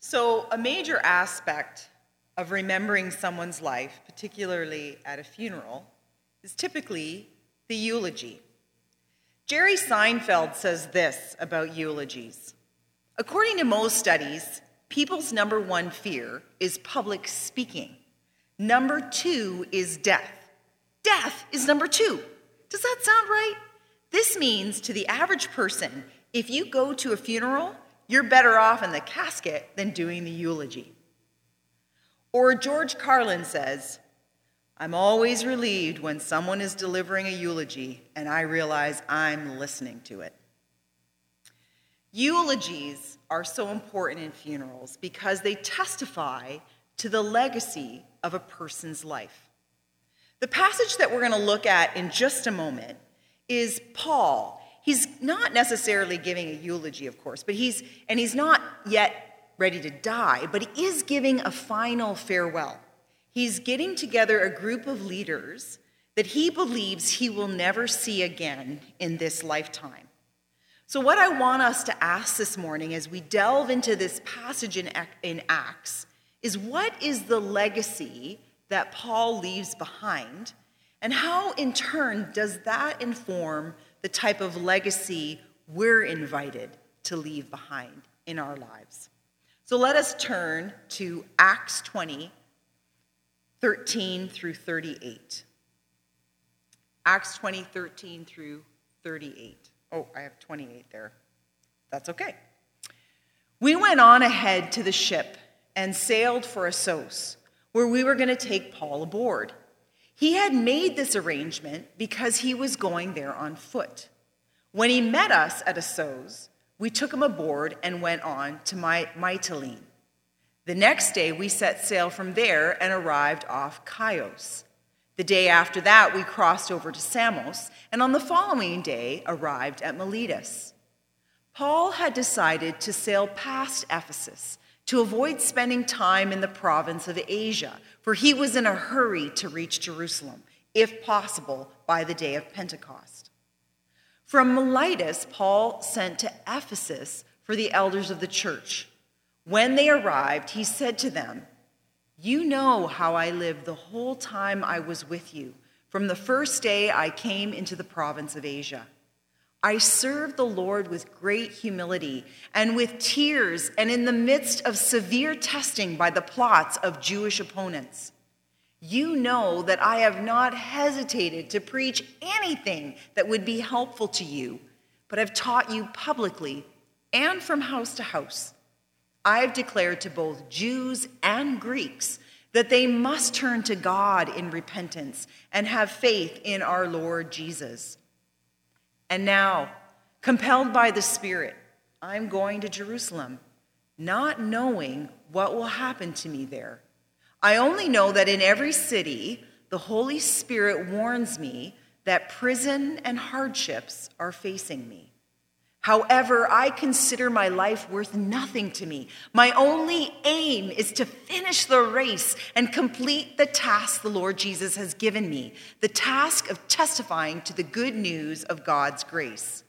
So, a major aspect of remembering someone's life, particularly at a funeral, is typically the eulogy. Jerry Seinfeld says this about eulogies. According to most studies, people's number one fear is public speaking. Number two is death. Death is number two. Does that sound right? This means to the average person, if you go to a funeral, you're better off in the casket than doing the eulogy. Or George Carlin says, I'm always relieved when someone is delivering a eulogy and I realize I'm listening to it. Eulogies are so important in funerals because they testify to the legacy of a person's life. The passage that we're going to look at in just a moment is Paul. He's not necessarily giving a eulogy, of course, but he's not yet ready to die, but he is giving a final farewell. He's getting together a group of leaders that he believes he will never see again in this lifetime. So what I want us to ask this morning as we delve into this passage in Acts is, what is the legacy that Paul leaves behind, and how in turn does that inform the type of legacy we're invited to leave behind in our lives? So let us turn to Acts 20, 13 through 38. Acts 20, 13 through 38. Oh, I have 28 there. That's okay. We went on ahead to the ship and sailed for Assos, where we were going to take Paul aboard. He had made this arrangement because he was going there on foot. When he met us at Assos, we took him aboard and went on to Mytilene. The next day, we set sail from there and arrived off Chios. The day after that, we crossed over to Samos, and on the following day, arrived at Miletus. Paul had decided to sail past Ephesus to avoid spending time in the province of Asia, for he was in a hurry to reach Jerusalem, if possible, by the day of Pentecost. From Miletus, Paul sent to Ephesus for the elders of the church. When they arrived, he said to them, "You know how I lived the whole time I was with you, from the first day I came into the province of Asia. I served the Lord with great humility and with tears and in the midst of severe testing by the plots of Jewish opponents. You know that I have not hesitated to preach anything that would be helpful to you, but have taught you publicly and from house to house. I have declared to both Jews and Greeks that they must turn to God in repentance and have faith in our Lord Jesus. And now, compelled by the Spirit, I'm going to Jerusalem, not knowing what will happen to me there. I only know that in every city, the Holy Spirit warns me that prison and hardships are facing me. However, I consider my life worth nothing to me. My only aim is to finish the race and complete the task the Lord Jesus has given me, the task of testifying to the good news of God's grace.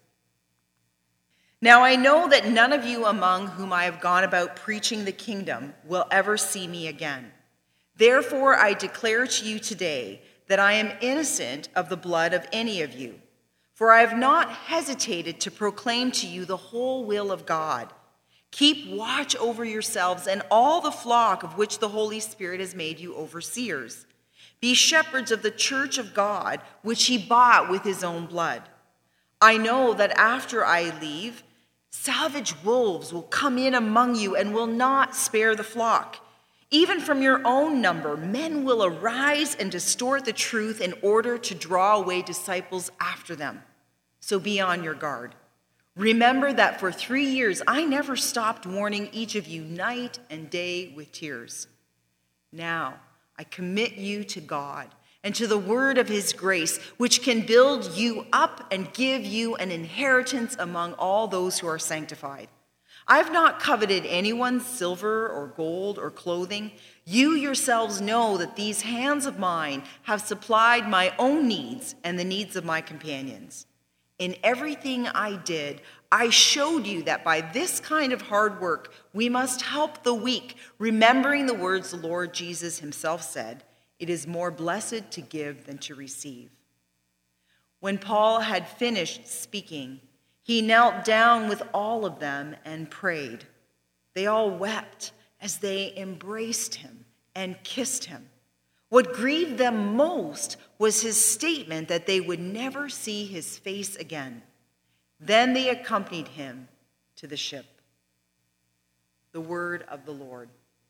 Now I know that none of you among whom I have gone about preaching the kingdom will ever see me again. Therefore, I declare to you today that I am innocent of the blood of any of you. For I have not hesitated to proclaim to you the whole will of God. Keep watch over yourselves and all the flock of which the Holy Spirit has made you overseers. Be shepherds of the church of God, which he bought with his own blood. I know that after I leave, savage wolves will come in among you and will not spare the flock. Even from your own number, men will arise and distort the truth in order to draw away disciples after them. So be on your guard. Remember that for 3 years I never stopped warning each of you night and day with tears. Now I commit you to God and to the word of his grace, which can build you up and give you an inheritance among all those who are sanctified. I have not coveted anyone's silver or gold or clothing. You yourselves know that these hands of mine have supplied my own needs and the needs of my companions. In everything I did, I showed you that by this kind of hard work, we must help the weak, remembering the words the Lord Jesus himself said, "It is more blessed to give than to receive." When Paul had finished speaking, he knelt down with all of them and prayed. They all wept as they embraced him and kissed him. What grieved them most was his statement that they would never see his face again. Then they accompanied him to the ship. The word of the Lord.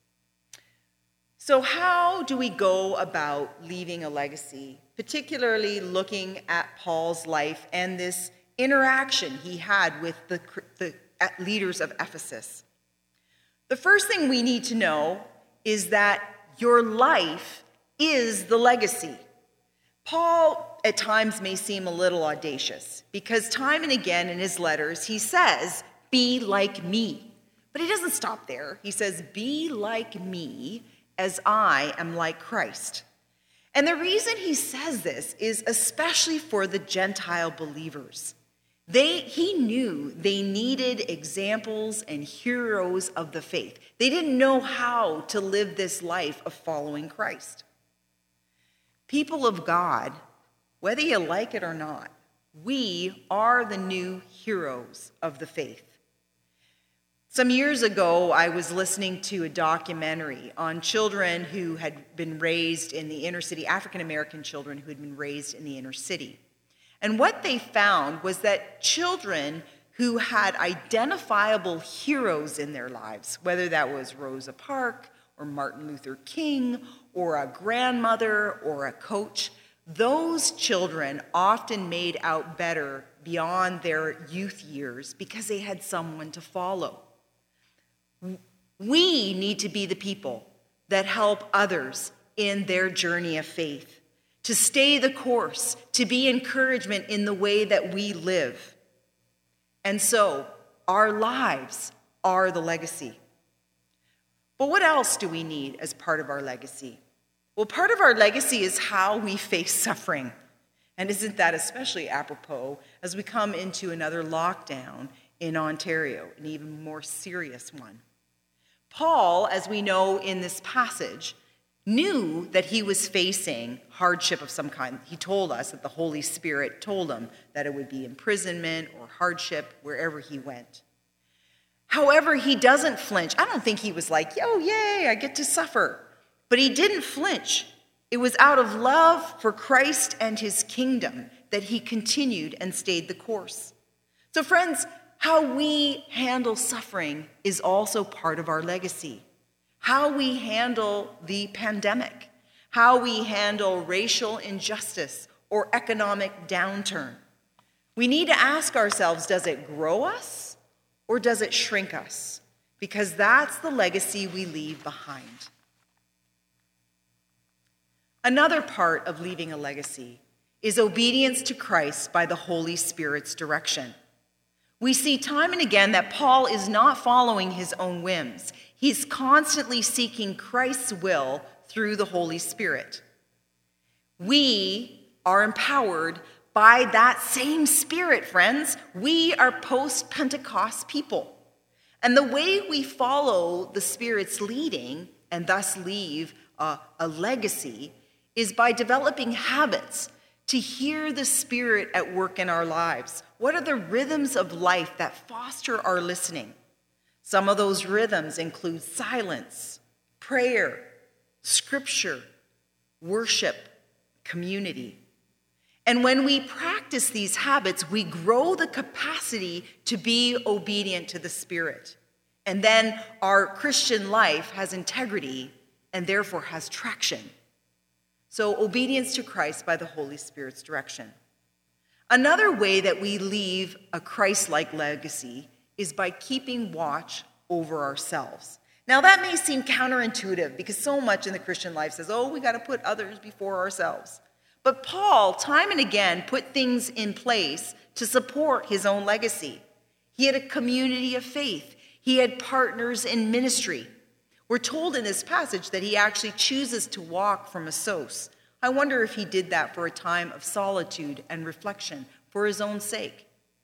So how do we go about leaving a legacy, particularly looking at Paul's life and this interaction he had with the leaders of Ephesus? The first thing we need to know is that your life is the legacy. Paul at times may seem a little audacious because time and again in his letters he says, "Be like me." But he doesn't stop there. He says, "Be like me as I am like Christ." And the reason he says this is especially for the Gentile believers. He knew they needed examples and heroes of the faith. They didn't know how to live this life of following Christ. People of God, whether you like it or not, we are the new heroes of the faith. Some years ago, I was listening to a documentary on children who had been raised in the inner city, African-American children who had been raised in the inner city. And what they found was that children who had identifiable heroes in their lives, whether that was Rosa Parks or Martin Luther King or a grandmother or a coach, those children often made out better beyond their youth years because they had someone to follow. We need to be the people that help others in their journey of faith, to stay the course, to be encouragement in the way that we live. And so, our lives are the legacy. But what else do we need as part of our legacy? Well, part of our legacy is how we face suffering. And isn't that especially apropos as we come into another lockdown in Ontario, an even more serious one? Paul, as we know in this passage, knew that he was facing hardship of some kind. He told us that the Holy Spirit told him that it would be imprisonment or hardship wherever he went. However, he doesn't flinch. I don't think he was like, "Yo, yay, I get to suffer." But he didn't flinch. It was out of love for Christ and his kingdom that he continued and stayed the course. So friends, how we handle suffering is also part of our legacy. How we handle the pandemic, how we handle racial injustice or economic downturn. We need to ask ourselves, does it grow us or does it shrink us? Because that's the legacy we leave behind. Another part of leaving a legacy is obedience to Christ by the Holy Spirit's direction. We see time and again that Paul is not following his own whims. He's constantly seeking Christ's will through the Holy Spirit. We are empowered by that same Spirit, friends. We are post-Pentecost people. And the way we follow the Spirit's leading and thus leave a legacy is by developing habits to hear the Spirit at work in our lives. What are the rhythms of life that foster our listening? Some of those rhythms include silence, prayer, scripture, worship, community. And when we practice these habits, we grow the capacity to be obedient to the Spirit. And then our Christian life has integrity and therefore has traction. So obedience to Christ by the Holy Spirit's direction. Another way that we leave a Christ-like legacy is by keeping watch over ourselves. Now that may seem counterintuitive because so much in the Christian life says, we got to put others before ourselves. But Paul, time and again, put things in place to support his own legacy. He had a community of faith. He had partners in ministry. We're told in this passage that he actually chooses to walk from Assos. I wonder if he did that for a time of solitude and reflection for his own sake.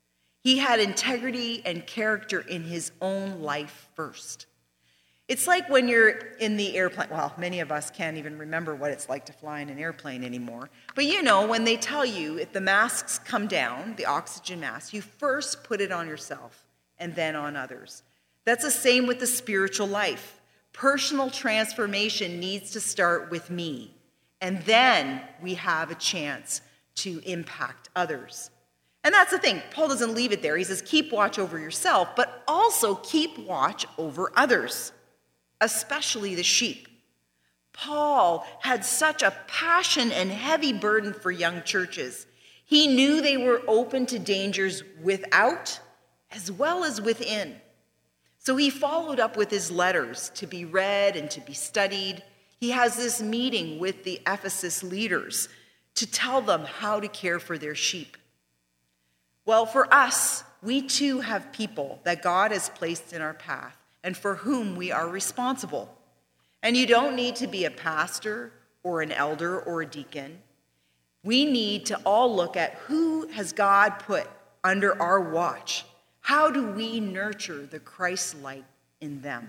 He had integrity and character in his own life first. It's like when you're in the airplane. Well, many of us can't even remember what it's like to fly in an airplane anymore. But you know, when they tell you if the masks come down, the oxygen mask, you first put it on yourself and then on others. That's the same with the spiritual life. Personal transformation needs to start with me, and then we have a chance to impact others. And that's the thing. Paul doesn't leave it there. He says, keep watch over yourself, but also keep watch over others, especially the sheep. Paul had such a passion and heavy burden for young churches. He knew they were open to dangers without as well as within. So he followed up with his letters to be read and to be studied. He has this meeting with the Ephesus leaders to tell them how to care for their sheep. Well, for us, we too have people that God has placed in our path and for whom we are responsible. And you don't need to be a pastor or an elder or a deacon. We need to all look at who has God put under our watch. How do we nurture the Christ-like in them?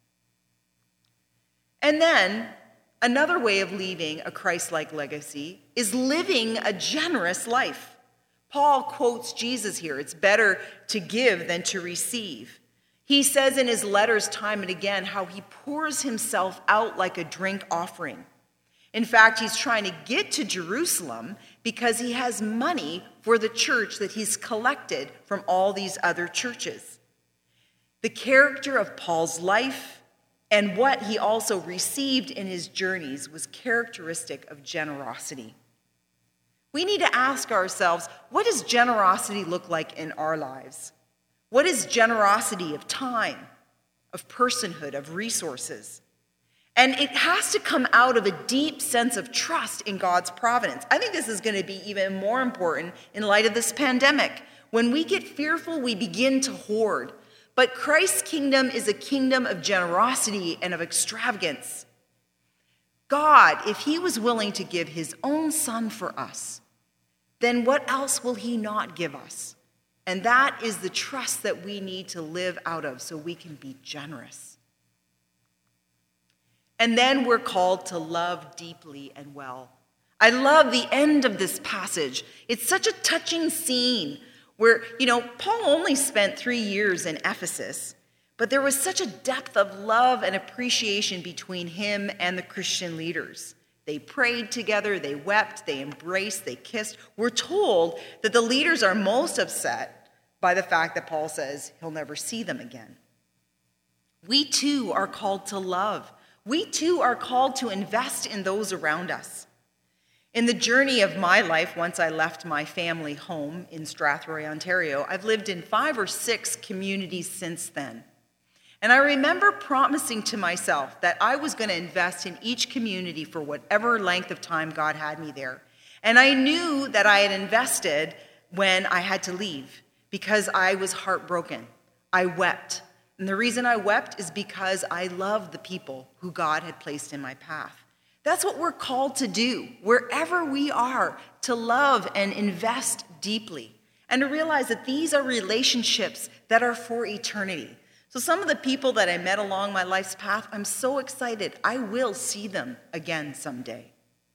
And then another way of leaving a Christ-like legacy is living a generous life. Paul quotes Jesus here. It's better to give than to receive. He says in his letters time and again how he pours himself out like a drink offering. In fact, he's trying to get to Jerusalem because he has money for the church that he's collected from all these other churches. The character of Paul's life and what he also received in his journeys was characteristic of generosity. We need to ask ourselves, what does generosity look like in our lives? What is generosity of time, of personhood, of resources? And it has to come out of a deep sense of trust in God's providence. I think this is going to be even more important in light of this pandemic. When we get fearful, we begin to hoard. But Christ's kingdom is a kingdom of generosity and of extravagance. God, if he was willing to give his own son for us, then what else will he not give us? And that is the trust that we need to live out of so we can be generous. And then we're called to love deeply and well. I love the end of this passage. It's such a touching scene where, Paul only spent 3 years in Ephesus, but there was such a depth of love and appreciation between him and the Christian leaders. They prayed together, they wept, they embraced, they kissed. We're told that the leaders are most upset by the fact that Paul says he'll never see them again. We too are called to love. We too are called to invest in those around us. In the journey of my life, once I left my family home in Strathroy, Ontario, I've lived in 5 or 6 communities since then. And I remember promising to myself that I was going to invest in each community for whatever length of time God had me there. And I knew that I had invested when I had to leave because I was heartbroken. I wept. And the reason I wept is because I loved the people who God had placed in my path. That's what we're called to do, wherever we are, to love and invest deeply, and to realize that these are relationships that are for eternity. So some of the people that I met along my life's path, I'm so excited. I will see them again someday.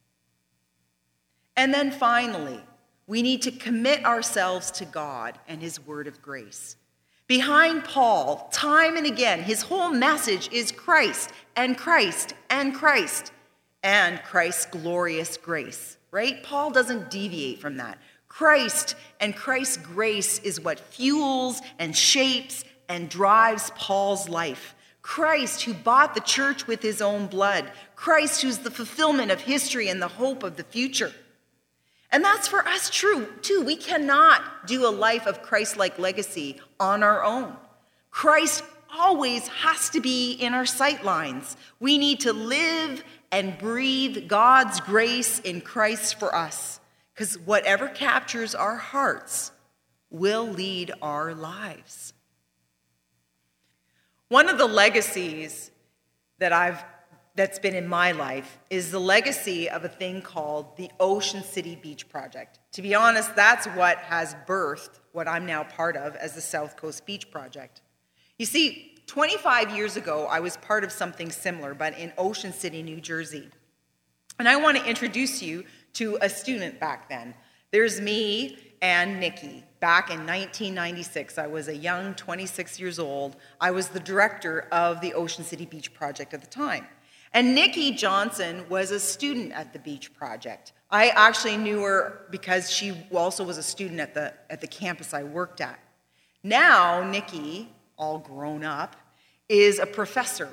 And then finally, we need to commit ourselves to God and his word of grace. Behind Paul, time and again, his whole message is Christ and Christ and Christ and Christ's glorious grace, right? Paul doesn't deviate from that. Christ and Christ's grace is what fuels and shapes and drives Paul's life. Christ, who bought the church with his own blood. Christ, who's the fulfillment of history and the hope of the future. And that's for us true, too. We cannot do a life of Christ-like legacy on our own. Christ always has to be in our sight lines. We need to live and breathe God's grace in Christ for us, because whatever captures our hearts will lead our lives. One of the legacies that I've that's been in my life is the legacy of a thing called the Ocean City Beach Project. To be honest, that's what has birthed what I'm now part of as the South Coast Beach Project. You see, 25 years ago, I was part of something similar, but in Ocean City, New Jersey. And I want to introduce you to a student back then. There's me and Nikki. Back in 1996, I was a young 26 years old. I was the director of the Ocean City Beach Project at the time. And Nikki Johnson was a student at the Beach Project. I actually knew her because she also was a student at the campus I worked at. Now, Nikki, all grown up, is a professor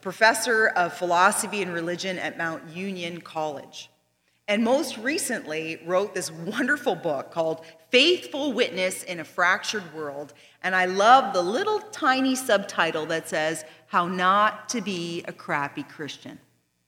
of philosophy and religion at Mount Union College. And most recently wrote this wonderful book called Faithful Witness in a Fractured World. And I love the little tiny subtitle that says, How Not to Be a Crappy Christian.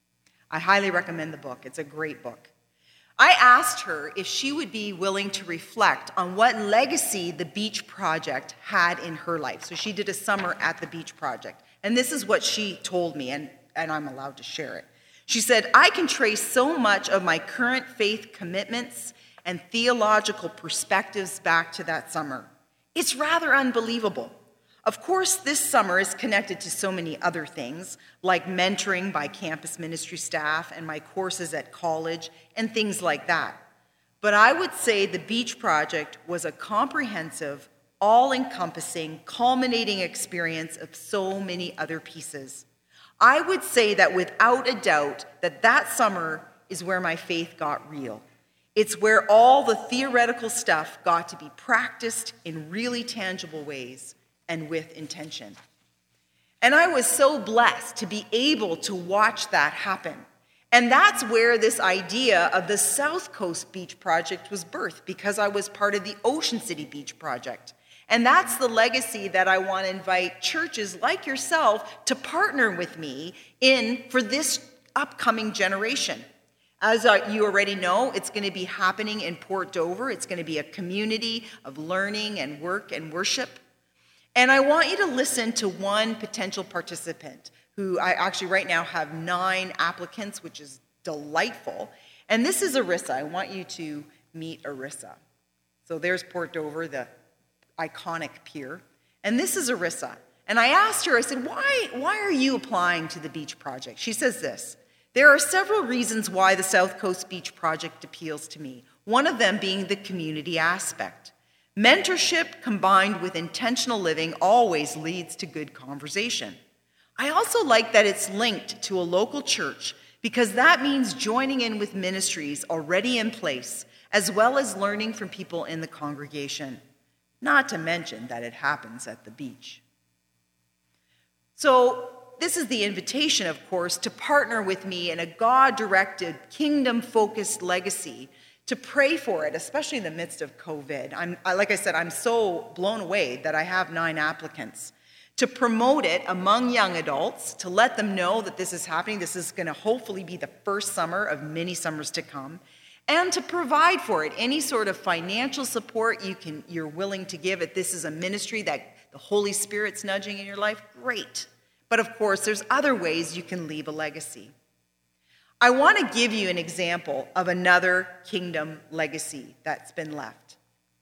I highly recommend the book. It's a great book. I asked her if she would be willing to reflect on what legacy the Beach Project had in her life. So she did a summer at the Beach Project. And this is what she told me, and I'm allowed to share it. She said, I can trace so much of my current faith commitments and theological perspectives back to that summer. It's rather unbelievable. Of course, this summer is connected to so many other things, like mentoring by campus ministry staff and my courses at college and things like that. But I would say the Beach Project was a comprehensive, all-encompassing, culminating experience of so many other pieces. I would say that without a doubt that summer is where my faith got real. It's where all the theoretical stuff got to be practiced in really tangible ways and with intention. And I was so blessed to be able to watch that happen. And that's where this idea of the South Coast Beach Project was birthed, because I was part of the Ocean City Beach Project. And that's the legacy that I want to invite churches like yourself to partner with me in for this upcoming generation. As you already know, it's going to be happening in Port Dover. It's going to be a community of learning and work and worship. And I want you to listen to one potential participant who I actually right now have 9 applicants, which is delightful. And this is Arissa. I want you to meet Arissa. So there's Port Dover, the iconic pier. And this is Arissa. And I asked her, I said, why are you applying to the Beach Project? She says this: there are several reasons why the South Coast Beach Project appeals to me, one of them being the community aspect. Mentorship combined with intentional living always leads to good conversation. I also like that it's linked to a local church, because that means joining in with ministries already in place, as well as learning from people in the congregation. Not to mention that it happens at the beach. So this is the invitation, of course, to partner with me in a God-directed, kingdom-focused legacy, to pray for it, especially in the midst of COVID. Like I said, I'm so blown away that I have 9 applicants. To promote it among young adults, to let them know that this is happening. This is going to hopefully be the first summer of many summers to come. And to provide for it any sort of financial support you're willing to give. If this is a ministry that the Holy Spirit's nudging in your life, great. But of course, there's other ways you can leave a legacy. I want to give you an example of another kingdom legacy that's been left.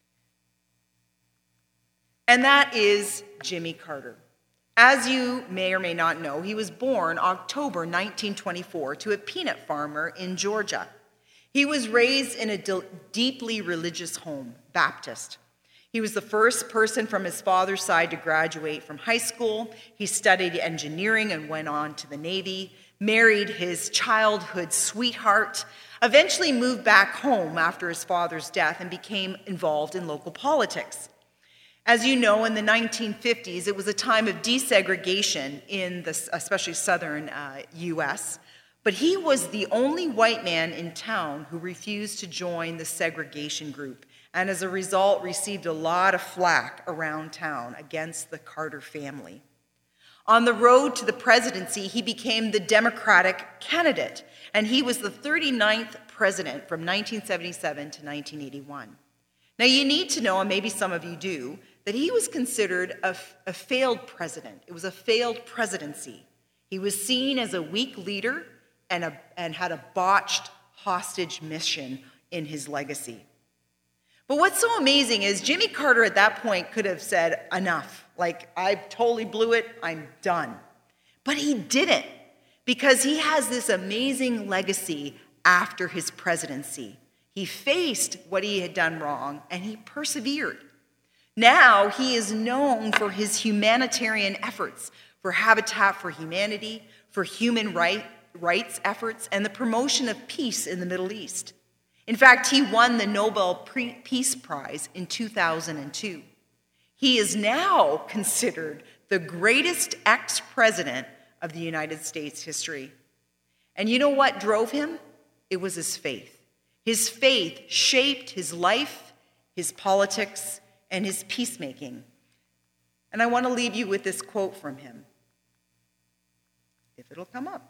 And that is Jimmy Carter. As you may or may not know, he was born October 1924 to a peanut farmer in Georgia. He was raised in a deeply religious home, Baptist. He was the first person from his father's side to graduate from high school. He studied engineering and went on to the Navy, married his childhood sweetheart, eventually moved back home after his father's death and became involved in local politics. As you know, in the 1950s, it was a time of desegregation in the especially southern U.S., but he was the only white man in town who refused to join the segregation group, and as a result received a lot of flack around town against the Carter family. On the road to the presidency, he became the Democratic candidate, and he was the 39th president from 1977 to 1981. Now, you need to know, and maybe some of you do, that he was considered a failed president. It was a failed presidency. He was seen as a weak leader and had a botched hostage mission in his legacy. But what's so amazing is Jimmy Carter at that point could have said, enough. Like, I totally blew it. I'm done. But he didn't, because he has this amazing legacy after his presidency. He faced what he had done wrong, and he persevered. Now he is known for his humanitarian efforts, for Habitat for Humanity, for human rights efforts, and the promotion of peace in the Middle East. In fact, he won the Nobel Peace Prize in 2002. He is now considered the greatest ex-president of the United States history. And you know what drove him? It was his faith. His faith shaped his life, his politics, and his peacemaking. And I want to leave you with this quote from him, if it'll come up.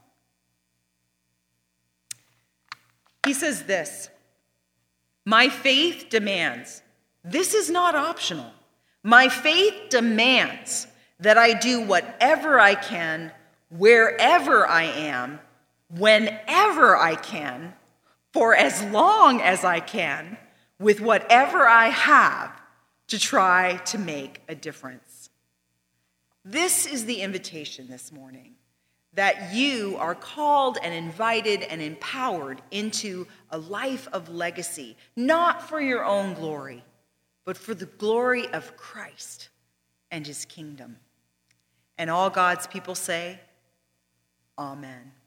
He says this, "My faith demands, this is not optional. My faith demands that I do whatever I can, wherever I am, whenever I can, for as long as I can, with whatever I have, to try to make a difference." This is the invitation this morning, that you are called and invited and empowered into a life of legacy, not for your own glory, but for the glory of Christ and his kingdom. And all God's people say, Amen.